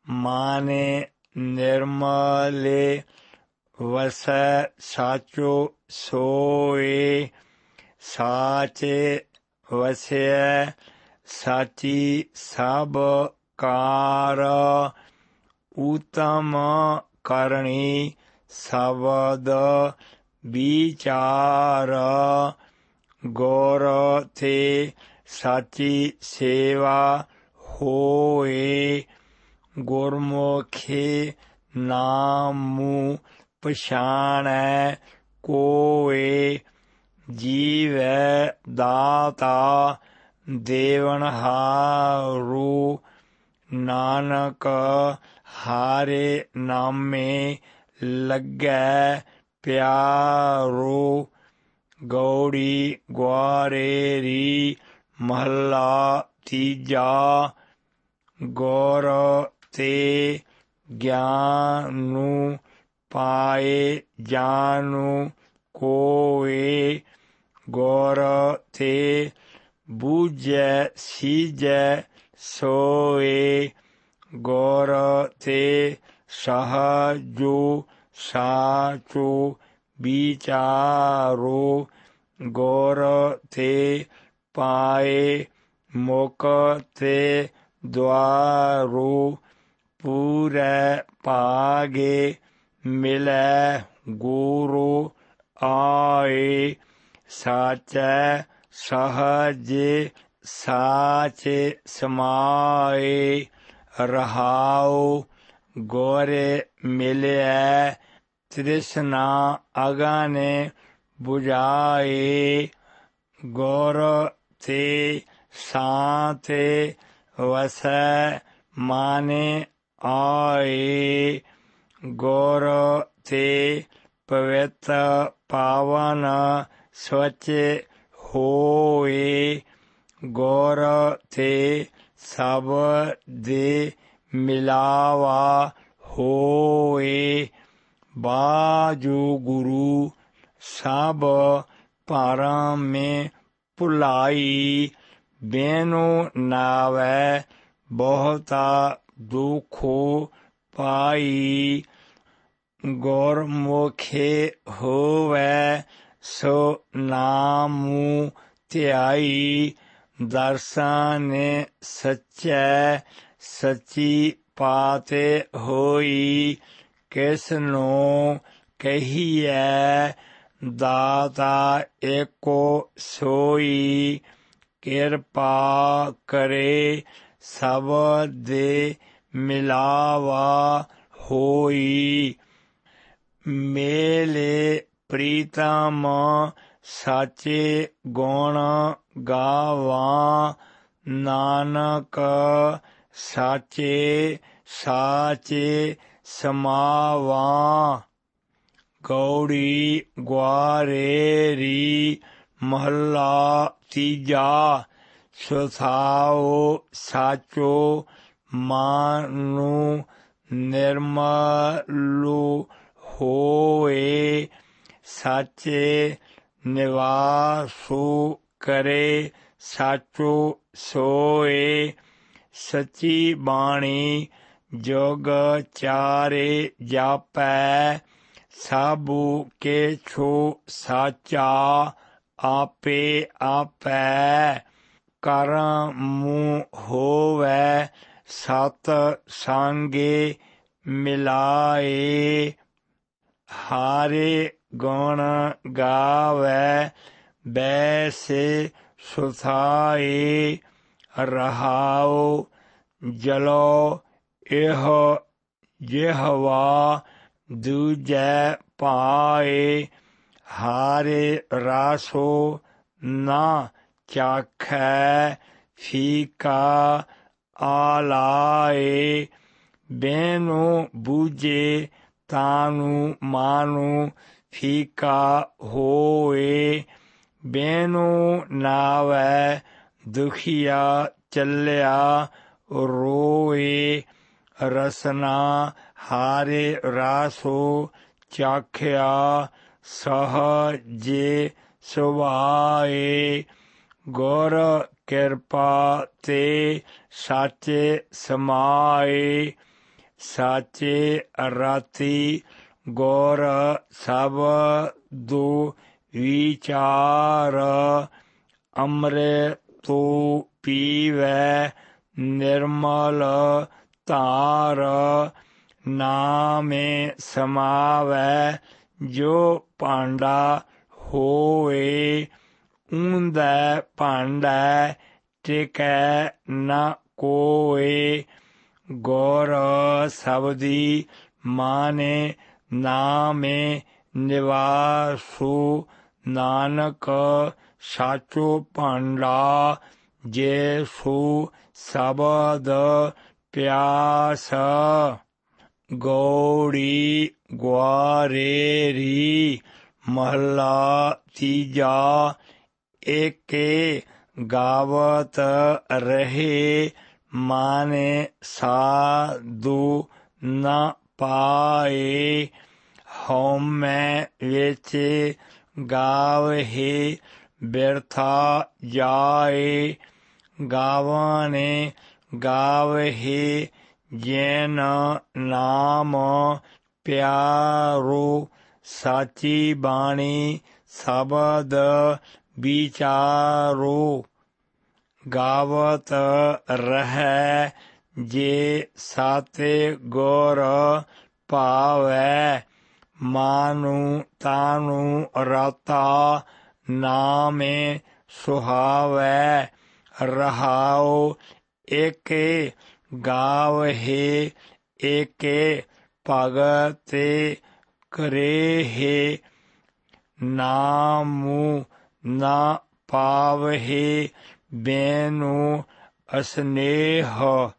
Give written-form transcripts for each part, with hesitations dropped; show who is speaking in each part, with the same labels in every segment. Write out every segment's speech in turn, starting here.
Speaker 1: माने निर्मले वसै साचो सोए साचे वसै साची सब कार उत्तम करणी शब्द विचार गौर थे साची सेवा होए गुरमुखे नामू पछाणै कोए जीवै दाता देवनहारू नानक हारे नामे लगै प्यारो गौड़ी ग्वारेरी महला तीजा गौर ते ज्ञानू पाए जानू कोए गौर ते बूझै सीजै सोए गौर ते सहजो साचो विचारो गौर ते पाए मुक्ते द्वारो पूरै भागे मिलै गुरु आए साचै सहजे साच समाए रहाओ गोरे मिलै तृष्णा अगने बुझाए गौर ते शांते वसै माने आए गौर ते पवित्र पावन स्वच्छ होए गौर ते सब दे मिलावा होए बाजू गुरु सब परम में भुलाई बेनो नावै बहुता दुखो पाई गुरमुखे होवै सो नामू ध्याई दर्शन सच्चै सच्ची पाते होई किसनो कहिए दाता एको सोई किरपा करे सब दे मिलावा होई मेले प्रीतम साचे गुण गावा नानक साचे साचे समावा गौड़ी ग्वारेरी महला तीजा सुथाओ साचो मानू निर्मलु होए साचे निवासु करे साचो सोए सची बाणी जोग चारे जापै साबू के छो साचा आपे आपै करमू होवै सत सांगे मिलाए हारे गुण गावै बैसे सुथाए रहाओ जलो एह जिहवा दूजै पाए हारे रासो ना चाखै फीका आलाए बेनो बूझे तानू मानू फीका होए बेनो नावै दुखिया चलिया रोए रसना हारे रासो चाख्या सहजे सुभाए गुर किरपा ते साचे समाए ਸਾਚੇ ਰਾਤੀ ਗੁਰ ਸ਼ਬਦੁ ਵਿਚਾਰ ਅੰਮ੍ਰਿਤੁ ਪੀਵੈ ਨਿਰਮਲ ਧਾਰ ਨਾਮੇ ਸਮਾਵੈ ਜੋ ਭਾਂਡਾ ਹੋਏ ਊਂਧੈ ਭਾਂਡੈ ਟਿਕੈ ਨ ਕੋਇ ਗੁਰ ਸ਼ਬਦੀ ਮਾਨੇ ਨਾਮੇ ਨਿਵਾਸੁ ਨਾਨਕ ਸਾਚੋ ਭਾਂਡਾ ਜੇਸੁ ਸ਼ਬਦ ਪਿਆਸ ਗੌੜੀ ਗੁਆਰੇਰੀ ਮਹਲਾ ਤੀਜਾ ਏਕੇ ਗਾਵਤ ਰਹੇ ਮਾਨੇ ਸਾਧੂ ਨ ਪਾਏ ਹਉਮੈ ਵਿੱਚ ਗਾਵਹਿ ਬਿਰਥਾ ਜਾਏ ਗਾਵਨੇ ਗਾਵਹਿ ਜੈਨ ਨਾਮ ਪਿਆਰੂ ਸਾਚੀ ਬਾਣੀ ਸ਼ਬਦ ਵਿਚਾਰੂ ਗਾਵਤ ਰਹੈ ਜੇ ਸਾਤੇ ਗੁਰ ਭਾਵੈ ਮਾਨੂ ਤਾਨੂ ਰਤਾ ਨਾਮੇ ਸੁਹਾਵੈ ਰਹਾਉ ਏਕੇ ਗਾਵਹਿ ਏਕੇ ਭਗਤੇ ਕਰੇਹਿ ਨਾਮੁ ਨ ਪਾਵਹਿ ਬੈਨੂ ਅਸਨੇਹ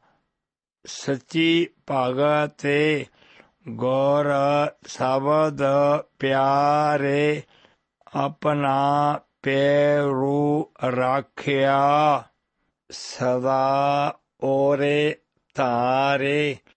Speaker 1: ਸਚੀ ਭਗਤੇ ਗੁਰ ਸ਼ਬਦ ਪਿਆਰੇ ਆਪਣਾ ਪੈਰੂ ਰਾਖਿਆ ਸਦਾ ਓਰੇ ਧਾਰੇ